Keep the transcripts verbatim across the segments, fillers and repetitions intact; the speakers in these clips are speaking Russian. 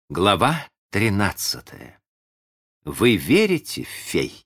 Глава тринадцатая. Вы верите в фей?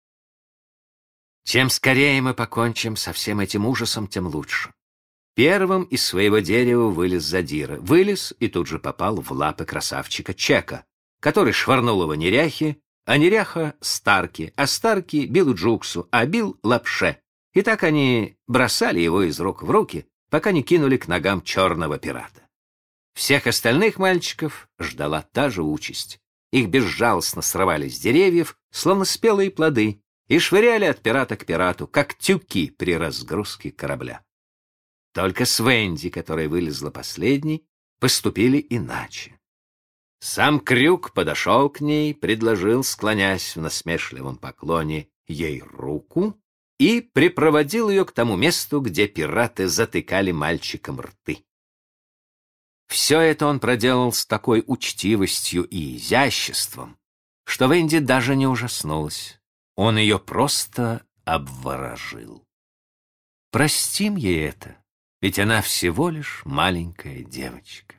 Чем скорее мы покончим со всем этим ужасом, тем лучше. Первым из своего дерева вылез задира. Вылез и тут же попал в лапы красавчика Чека, который швырнул его неряхе, а неряха — Старки, а Старки — Биллу Джуксу, а Билл — Лапше. И так они бросали его из рук в руки, пока не кинули к ногам черного пирата. Всех остальных мальчиков ждала та же участь. Их безжалостно срывали с деревьев, словно спелые плоды, и швыряли от пирата к пирату, как тюки при разгрузке корабля. Только с Венди, которая вылезла последней, поступили иначе. Сам Крюк подошел к ней, предложил, склонясь в насмешливом поклоне, ей руку и припроводил ее к тому месту, где пираты затыкали мальчикам рты. Все это он проделал с такой учтивостью и изяществом, что Венди даже не ужаснулась. Он ее просто обворожил. Простим ей это, ведь она всего лишь маленькая девочка.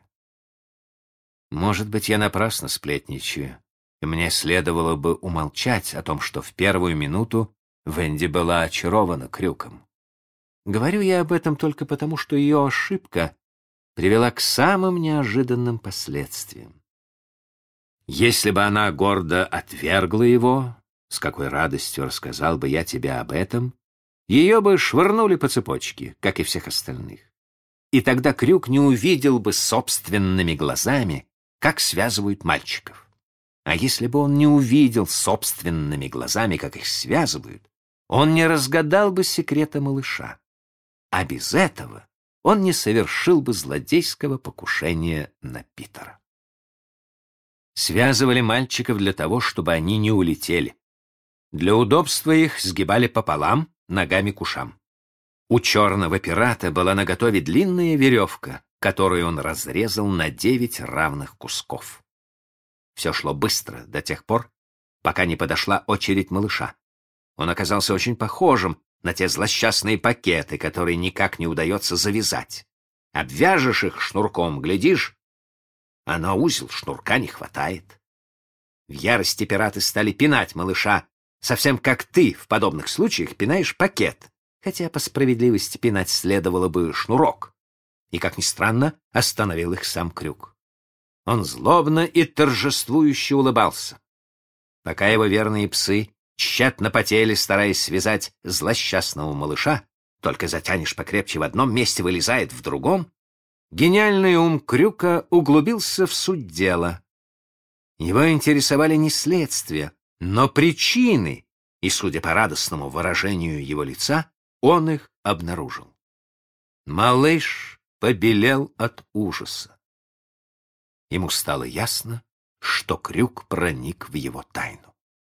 Может быть, я напрасно сплетничаю, и мне следовало бы умолчать о том, что в первую минуту Венди была очарована Крюком. Говорю я об этом только потому, что ее ошибка привела к самым неожиданным последствиям. Если бы она гордо отвергла его, с какой радостью рассказал бы я тебе об этом, ее бы швырнули по цепочке, как и всех остальных. И тогда Крюк не увидел бы собственными глазами, как связывают мальчиков. А если бы он не увидел собственными глазами, как их связывают, он не разгадал бы секрета малыша. А без этого он не совершил бы злодейского покушения на Питера. Связывали мальчиков для того, чтобы они не улетели. Для удобства их сгибали пополам, ногами к ушам. У черного пирата была наготове длинная веревка, которую он разрезал на девять равных кусков. Все шло быстро до тех пор, пока не подошла очередь малыша. Он оказался очень похожим на те злосчастные пакеты, которые никак не удается завязать. Обвяжешь их шнурком, глядишь, а на узел шнурка не хватает. В ярости пираты стали пинать малыша, совсем как ты в подобных случаях пинаешь пакет, хотя по справедливости пинать следовало бы шнурок. И, как ни странно, остановил их сам Крюк. Он злобно и торжествующе улыбался. Пока его верные псы тщетно потели, стараясь связать злосчастного малыша, только затянешь покрепче в одном месте, вылезает в другом, гениальный ум Крюка углубился в суть дела. Его интересовали не следствия, но причины, и, судя по радостному выражению его лица, он их обнаружил. Малыш побелел от ужаса. Ему стало ясно, что Крюк проник в его тайну.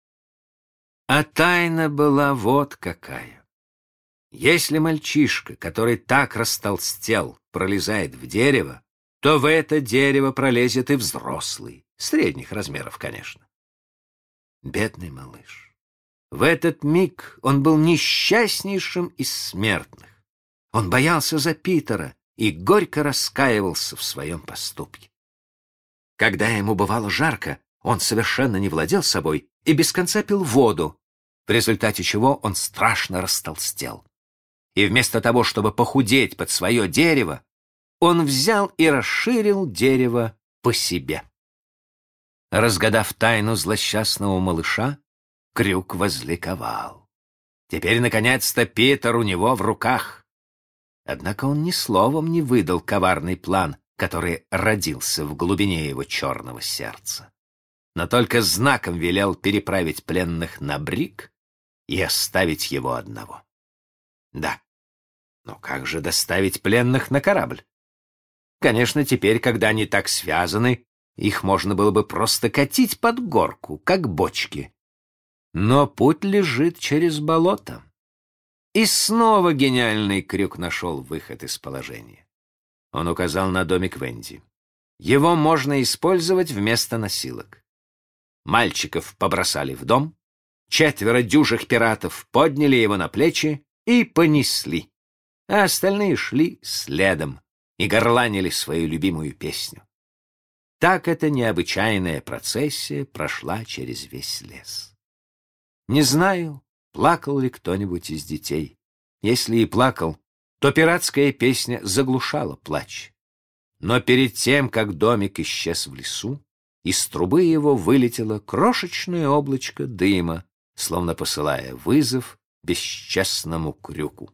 А тайна была вот какая. Если мальчишка, который так растолстел, пролезает в дерево, то в это дерево пролезет и взрослый, средних размеров, конечно. Бедный малыш. В этот миг он был несчастнейшим из смертных. Он боялся за Питера и горько раскаивался в своем поступке. Когда ему бывало жарко, он совершенно не владел собой и без конца пил воду, в результате чего он страшно растолстел. И вместо того, чтобы похудеть под свое дерево, он взял и расширил дерево по себе. Разгадав тайну злосчастного малыша, Крюк возликовал. Теперь, наконец-то, Питер у него в руках. Однако он ни словом не выдал коварный план, который родился в глубине его черного сердца, но только знаком велел переправить пленных на брик и оставить его одного. Да, но как же доставить пленных на корабль? Конечно, теперь, когда они так связаны, их можно было бы просто катить под горку, как бочки. Но путь лежит через болото. И снова гениальный Крюк нашел выход из положения. Он указал на домик Венди. Его можно использовать вместо носилок. Мальчиков побросали в дом, четверо дюжих пиратов подняли его на плечи и понесли, а остальные шли следом и горланили свою любимую песню. Так эта необычайная процессия прошла через весь лес. Не знаю, плакал ли кто-нибудь из детей. Если и плакал, то пиратская песня заглушала плач. Но перед тем, как домик исчез в лесу, из трубы его вылетело крошечное облачко дыма, словно посылая вызов бесчестному крюку.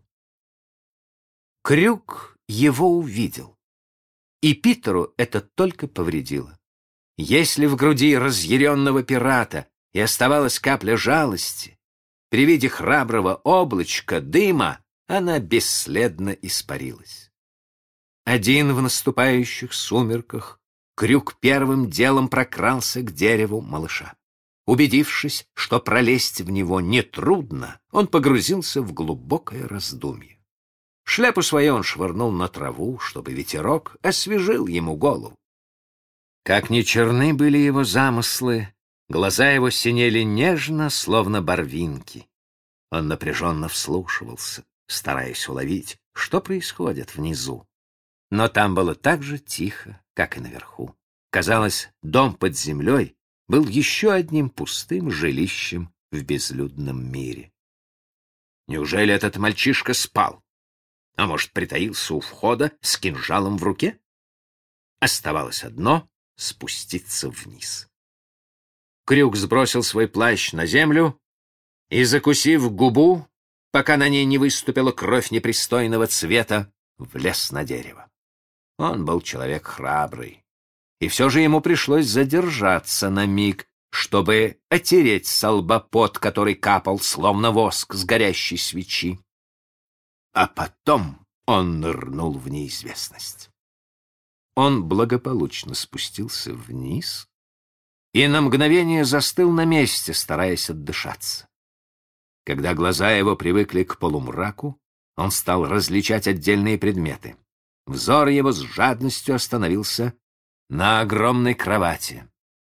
Крюк его увидел, и Питеру это только повредило. Если в груди разъяренного пирата и оставалась капля жалости, при виде храброго облачка дыма она бесследно испарилась. Один в наступающих сумерках Крюк первым делом прокрался к дереву малыша. Убедившись, что пролезть в него нетрудно, он погрузился в глубокое раздумье. Шляпу свою он швырнул на траву, чтобы ветерок освежил ему голову. Как ни черны были его замыслы, глаза его синели нежно, словно барвинки. Он напряженно вслушивался, стараясь уловить, что происходит внизу. Но там было так же тихо, как и наверху. Казалось, дом под землей был еще одним пустым жилищем в безлюдном мире. Неужели этот мальчишка спал? А может, притаился у входа с кинжалом в руке? Оставалось одно — спуститься вниз. Крюк сбросил свой плащ на землю и, закусив губу, пока на ней не выступила кровь непристойного цвета, влез на дерево. Он был человек храбрый, и все же ему пришлось задержаться на миг, чтобы отереть со лба пот, который капал, словно воск с горящей свечи. А потом он нырнул в неизвестность. Он благополучно спустился вниз и на мгновение застыл на месте, стараясь отдышаться. Когда глаза его привыкли к полумраку, он стал различать отдельные предметы. Взор его с жадностью остановился на огромной кровати.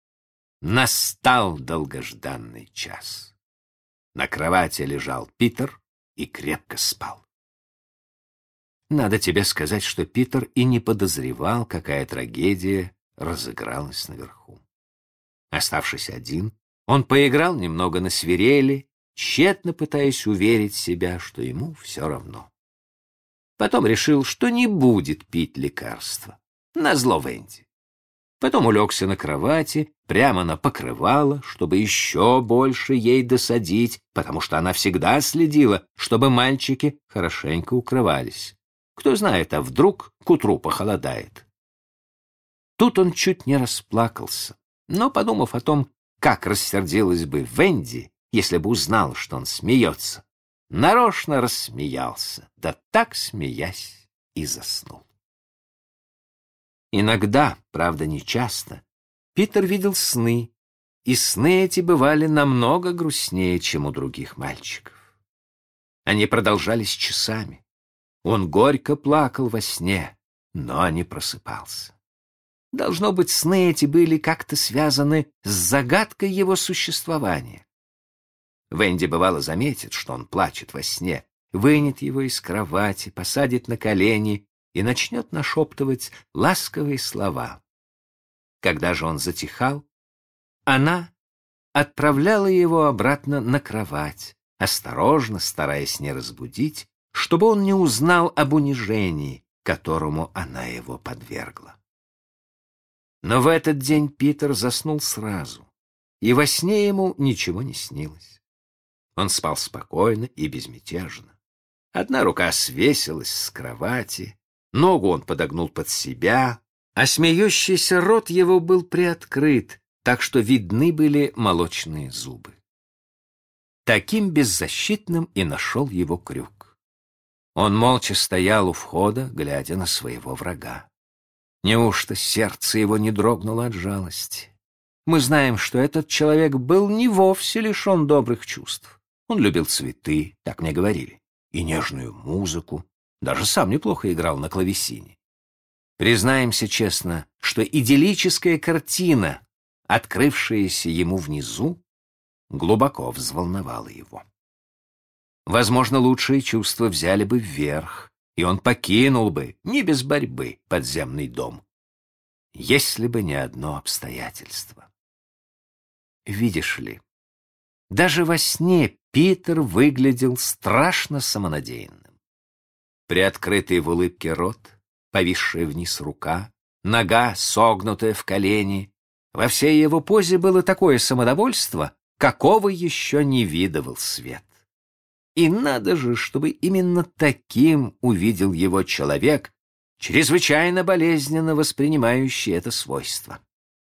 Настал долгожданный час. На кровати лежал Питер и крепко спал. Надо тебе сказать, что Питер и не подозревал, какая трагедия разыгралась наверху. Оставшись один, он поиграл немного на свирели, тщетно пытаясь уверить себя, что ему все равно. Потом решил, что не будет пить лекарства. Назло Венди. Потом улегся на кровати, прямо на покрывало, чтобы еще больше ей досадить, потому что она всегда следила, чтобы мальчики хорошенько укрывались. Кто знает, а вдруг к утру похолодает. Тут он чуть не расплакался, но, подумав о том, как рассердилась бы Венди, если бы узнал, что он смеется, нарочно рассмеялся, да так, смеясь, и заснул. Иногда, правда, не часто, Питер видел сны, и сны эти бывали намного грустнее, чем у других мальчиков. Они продолжались часами. Он горько плакал во сне, но не просыпался. Должно быть, сны эти были как-то связаны с загадкой его существования. Венди бывало заметит, что он плачет во сне, вынет его из кровати, посадит на колени и начнет нашептывать ласковые слова. Когда же он затихал, она отправляла его обратно на кровать, осторожно стараясь не разбудить, чтобы он не узнал об унижении, которому она его подвергла. Но в этот день Питер заснул сразу, и во сне ему ничего не снилось. Он спал спокойно и безмятежно. Одна рука свесилась с кровати, ногу он подогнул под себя, а смеющийся рот его был приоткрыт, так что видны были молочные зубы. Таким беззащитным и нашел его Крюк. Он молча стоял у входа, глядя на своего врага. Неужто сердце его не дрогнуло от жалости? Мы знаем, что этот человек был не вовсе лишен добрых чувств. Он любил цветы, так мне говорили, и нежную музыку, даже сам неплохо играл на клавесине. Признаемся честно, что идиллическая картина, открывшаяся ему внизу, глубоко взволновала его. Возможно, лучшие чувства взяли бы вверх, и он покинул бы, не без борьбы, подземный дом. если бы не одно обстоятельство. Видишь ли, даже во сне Питер выглядел страшно самонадеянным. Приоткрытый в улыбке рот, повисшая вниз рука, нога, согнутая в колени. Во всей его позе было такое самодовольство, какого еще не видывал свет. И надо же, чтобы именно таким увидел его человек, чрезвычайно болезненно воспринимающий это свойство.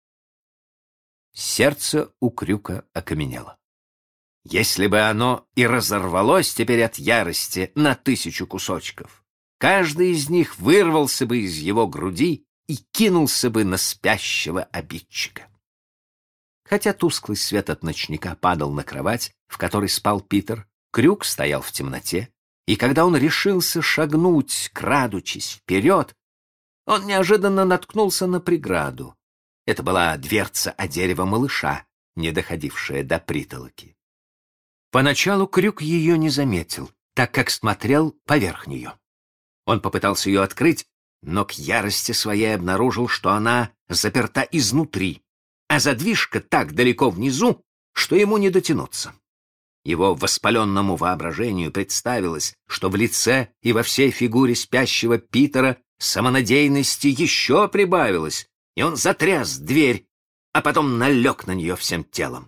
Сердце у Крюка окаменело. Если бы оно и разорвалось теперь от ярости на тысячу кусочков, каждый из них вырвался бы из его груди и кинулся бы на спящего обидчика. Хотя тусклый свет от ночника падал на кровать, в которой спал Питер, Крюк стоял в темноте, и когда он решился шагнуть, крадучись вперед, он неожиданно наткнулся на преграду. Это была дверца от дерева малыша, не доходившая до притолоки. Поначалу Крюк ее не заметил, так как смотрел поверх нее. Он попытался ее открыть, но к ярости своей обнаружил, что она заперта изнутри, а задвижка так далеко внизу, что ему не дотянуться. Его воспаленному воображению представилось, что в лице и во всей фигуре спящего Питера самонадеянности еще прибавилось, и он затряс дверь, а потом налег на нее всем телом.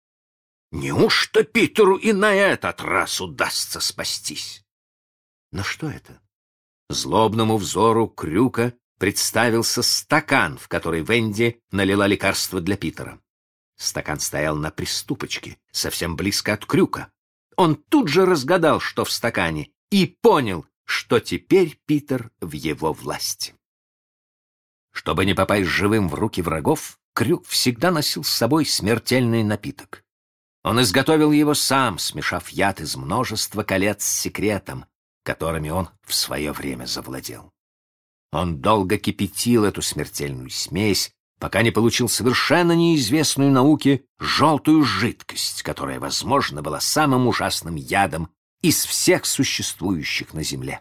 Неужто Питеру и на этот раз удастся спастись? Но что это? Злобному взору Крюка представился стакан, в который Венди налила лекарство для Питера. Стакан стоял на приступочке, совсем близко от Крюка. Он тут же разгадал, что в стакане, и понял, что теперь Питер в его власти. Чтобы не попасть живым в руки врагов, Крюк всегда носил с собой смертельный напиток. Он изготовил его сам, смешав яд из множества колец с секретом, которыми он в свое время завладел. Он долго кипятил эту смертельную смесь, пока не получил совершенно неизвестную науке желтую жидкость, которая, возможно, была самым ужасным ядом из всех существующих на земле.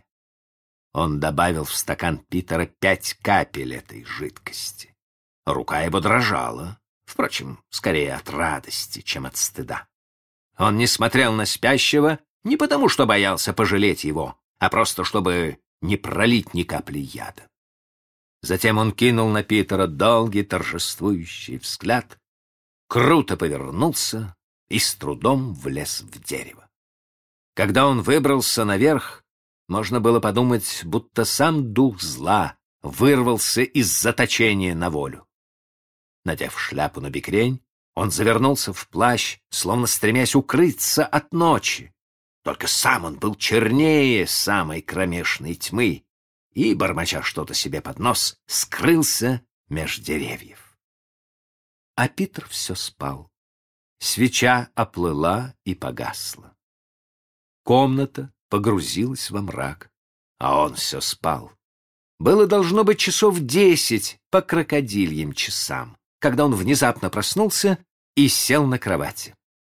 Он добавил в стакан Питера пять капель этой жидкости. Рука его дрожала, впрочем, скорее от радости, чем от стыда. Он не смотрел на спящего не потому, что боялся пожалеть его, а просто чтобы не пролить ни капли яда. Затем он кинул на Питера долгий торжествующий взгляд, круто повернулся и с трудом влез в дерево. Когда он выбрался наверх, можно было подумать, будто сам дух зла вырвался из заточения на волю. Надев шляпу на бекрень, он завернулся в плащ, словно стремясь укрыться от ночи. Только сам он был чернее самой кромешной тьмы и, бормоча что-то себе под нос, скрылся меж деревьев. А Питер все спал. Свеча оплыла и погасла. Комната погрузилась во мрак, а он все спал. Было должно быть часов десять по крокодильям часам, когда он внезапно проснулся и сел на кровати.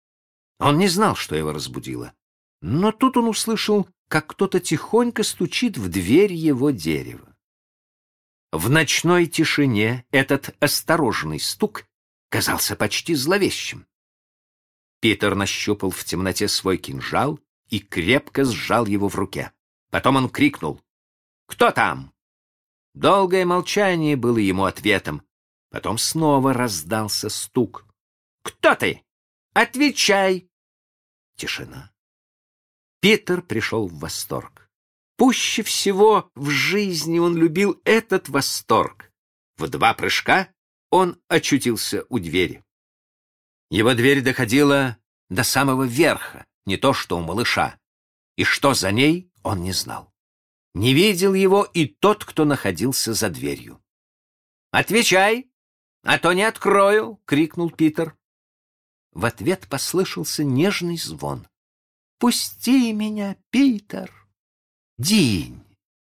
Он не знал, что его разбудило, но тут он услышал, как кто-то тихонько стучит в дверь его дерева. В ночной тишине этот осторожный стук казался почти зловещим. Питер нащупал в темноте свой кинжал и крепко сжал его в руке. Потом он крикнул: «Кто там?» Долгое молчание было ему ответом. Потом снова раздался стук. «Кто ты? Отвечай!» Тишина. Питер пришел в восторг. Пуще всего в жизни он любил этот восторг. В два прыжка он очутился у двери. Его дверь доходила до самого верха, не то что у малыша, и что за ней он не знал. Не видел его и тот, кто находился за дверью. «Отвечай, а то не открою!» — крикнул Питер. В ответ послышался нежный звон. «Пусти меня, Питер!» «Динь!»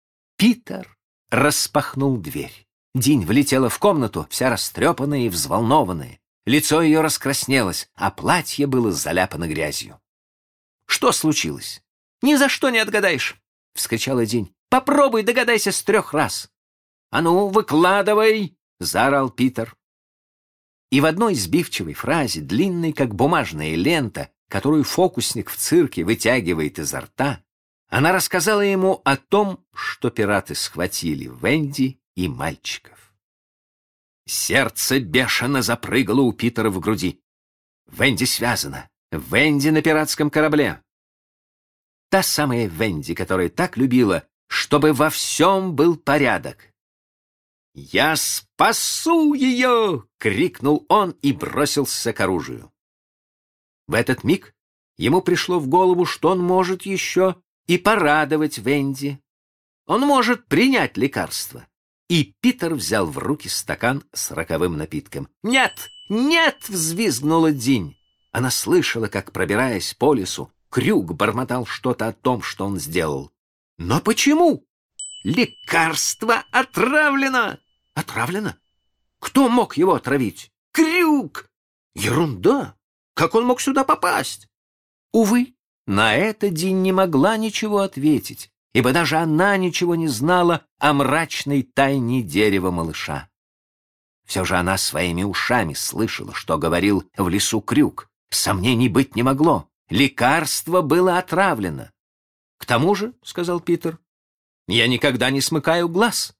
Питер распахнул дверь. Динь влетела в комнату, вся растрепанная и взволнованная. Лицо ее раскраснелось, а платье было заляпано грязью. «Что случилось?» «Ни за что не отгадаешь!» — вскричала Динь. «Попробуй догадайся с трех раз!» «А ну, выкладывай!» — заорал Питер. И в одной сбивчивой фразе, длинной как бумажная лента, которую фокусник в цирке вытягивает изо рта, она рассказала ему о том, что пираты схватили Венди и мальчиков. Сердце бешено запрыгало у Питера в груди. Венди связана. Венди на пиратском корабле. Та самая Венди, которая так любила, чтобы во всем был порядок. «Я спасу ее!» — крикнул он и бросился к оружию. В этот миг ему пришло в голову, что он может еще и порадовать Венди. Он может принять лекарство. И Питер взял в руки стакан с роковым напитком. «Нет! Нет!» — взвизгнула Динь. Она слышала, как, пробираясь по лесу, Крюк бормотал что-то о том, что он сделал. «Но почему?» «Лекарство отравлено!» «Отравлено? Кто мог его отравить?» «Крюк!» «Ерунда! Как он мог сюда попасть?» Увы, на это Динь не могла ничего ответить, ибо даже она ничего не знала о мрачной тайне дерева малыша. Все же она своими ушами слышала, что говорил в лесу Крюк. Сомнений быть не могло. Лекарство было отравлено. «К тому же, — сказал Питер, — я никогда не смыкаю глаз».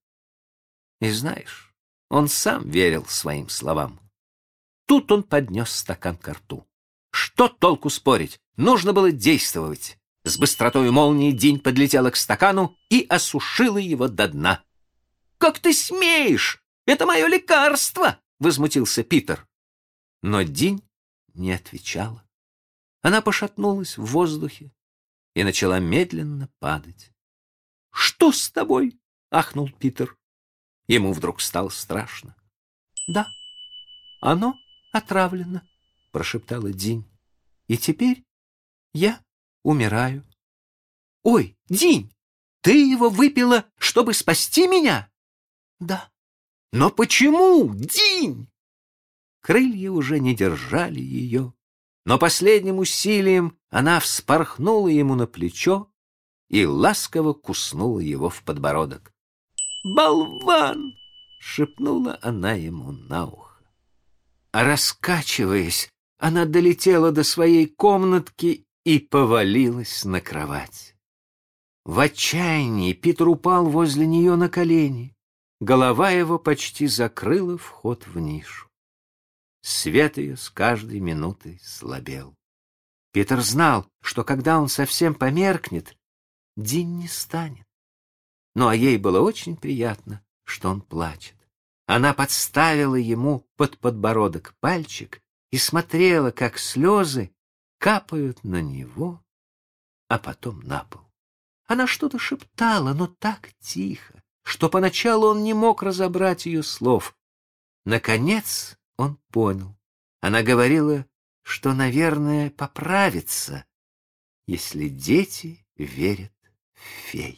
И знаешь, он сам верил своим словам. Тут он поднес стакан ко рту. Что толку спорить? Нужно было действовать. С быстротой молнии Динь подлетела к стакану и осушила его до дна. «Как ты смеешь? Это мое лекарство!» — возмутился Питер. Но Динь не отвечала. Она пошатнулась в воздухе и начала медленно падать. «Что с тобой?» — ахнул Питер. Ему вдруг стало страшно. «Да, оно отравлено», — прошептала Динь. «И теперь я умираю». «Ой, Динь, ты его выпила, чтобы спасти меня?» «Да». «Но почему, Динь?» Крылья уже не держали ее, но последним усилием она вспорхнула ему на плечо и ласково куснула его в подбородок. «Болван!» — шепнула она ему на ухо. А раскачиваясь, она долетела до своей комнатки и повалилась на кровать. В отчаянии Питер упал возле нее на колени. Голова его почти закрыла вход в нишу. Свет ее с каждой минутой слабел. Питер знал, что когда он совсем померкнет, Динь не станет. Ну, а ей было очень приятно, что он плачет. Она подставила ему под подбородок пальчик и смотрела, как слезы капают на него, а потом на пол. Она что-то шептала, но так тихо, что поначалу он не мог разобрать ее слов. Наконец он понял. Она говорила, что, наверное, поправится, если дети верят в фей.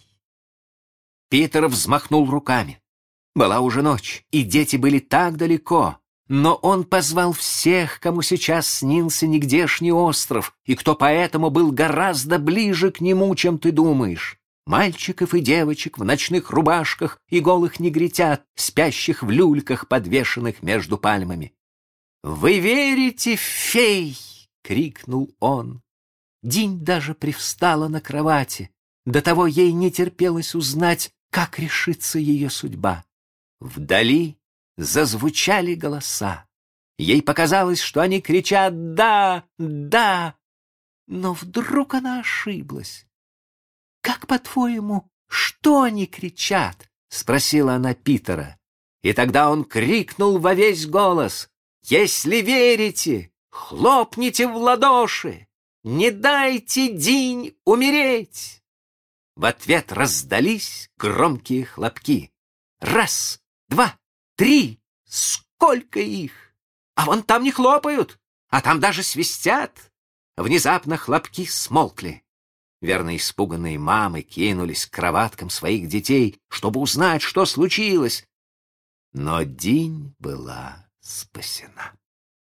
Питер взмахнул руками. Была уже ночь, и дети были так далеко, но он позвал всех, кому сейчас снился нигдешний остров, и кто поэтому был гораздо ближе к нему, чем ты думаешь. Мальчиков и девочек в ночных рубашках и голых негритят, спящих в люльках, подвешенных между пальмами. «Вы верите в фей?» — крикнул он. Динь даже привстала на кровати. До того ей не терпелось узнать, как решится ее судьба. Вдали зазвучали голоса. Ей показалось, что они кричат «Да! Да!». Но вдруг она ошиблась. «Как, по-твоему, что они кричат?» — спросила она Питера. И тогда он крикнул во весь голос: «Если верите, хлопните в ладоши! Не дайте Динь умереть!» В ответ раздались громкие хлопки. Раз, два, три! Сколько их! А вон там не хлопают, а там даже свистят. Внезапно хлопки смолкли. Верно, испуганные мамы кинулись к кроваткам своих детей, чтобы узнать, что случилось. Но Динь была спасена.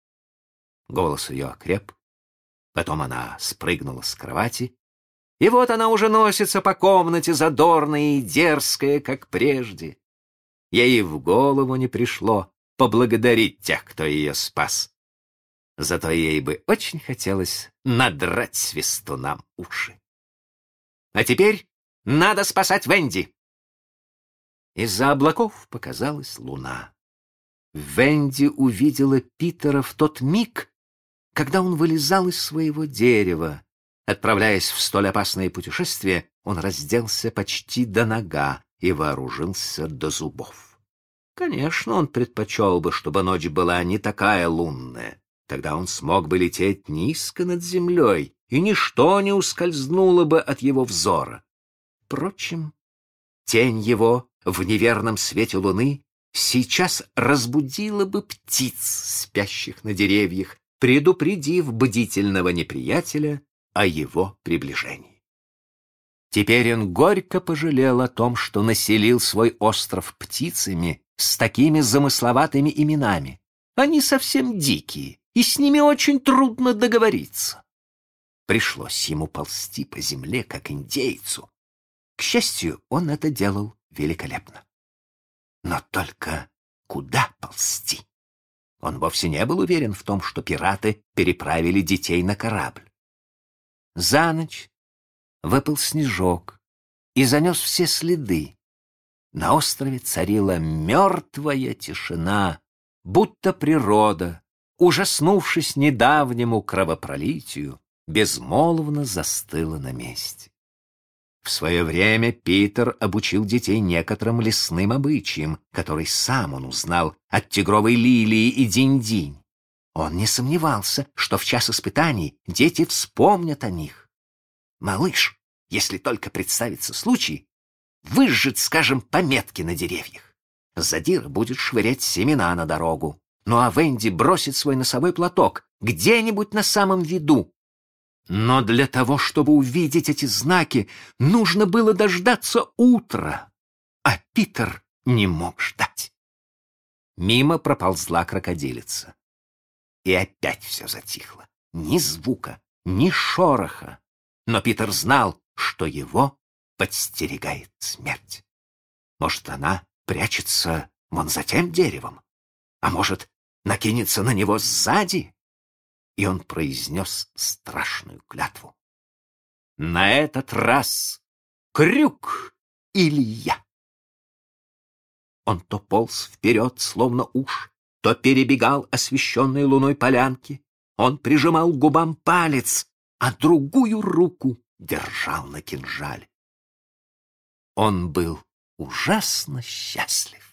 Голос ее окреп. Потом она спрыгнула с кровати, и вот она уже носится по комнате, задорная и дерзкая, как прежде. Ей в голову не пришло поблагодарить тех, кто ее спас. Зато ей бы очень хотелось надрать свистунам уши. А теперь надо спасать Венди. Из-за облаков показалась луна. Венди увидела Питера в тот миг, когда он вылезал из своего дерева. Отправляясь в столь опасное путешествие, он разделся почти до нога и вооружился до зубов. Конечно, он предпочел бы, чтобы ночь была не такая лунная. Тогда он смог бы лететь низко над землей, и ничто не ускользнуло бы от его взора. Впрочем, тень его в неверном свете луны сейчас разбудила бы птиц, спящих на деревьях, предупредив бдительного неприятеля о его приближении. Теперь он горько пожалел о том, что населил свой остров птицами с такими замысловатыми именами. Они совсем дикие, и с ними очень трудно договориться. Пришлось ему ползти по земле, как индейцу. К счастью, он это делал великолепно. Но только куда ползти? Он вовсе не был уверен в том, что пираты переправили детей на корабль. За ночь выпал снежок и занес все следы. На острове царила мертвая тишина, будто природа, ужаснувшись недавнему кровопролитию, безмолвно застыла на месте. В свое время Питер обучил детей некоторым лесным обычаям, которые сам он узнал от тигровой лилии и динь-динь. Он не сомневался, что в час испытаний дети вспомнят о них. Малыш, если только представится случай, выжжет, скажем, пометки на деревьях. Задира будет швырять семена на дорогу, ну а Венди бросит свой носовой платок где-нибудь на самом виду. Но для того, чтобы увидеть эти знаки, нужно было дождаться утра, а Питер не мог ждать. Мимо проползла крокодилица. И опять все затихло. Ни звука, ни шороха. Но Питер знал, что его подстерегает смерть. Может, она прячется вон за тем деревом, а может, накинется на него сзади? И он произнес страшную клятву. На этот раз крюк или я. Он то полз вперед, словно уж, то перебегал освещенные луной полянки. Он прижимал к губам палец, а другую руку держал на кинжале. Он был ужасно счастлив.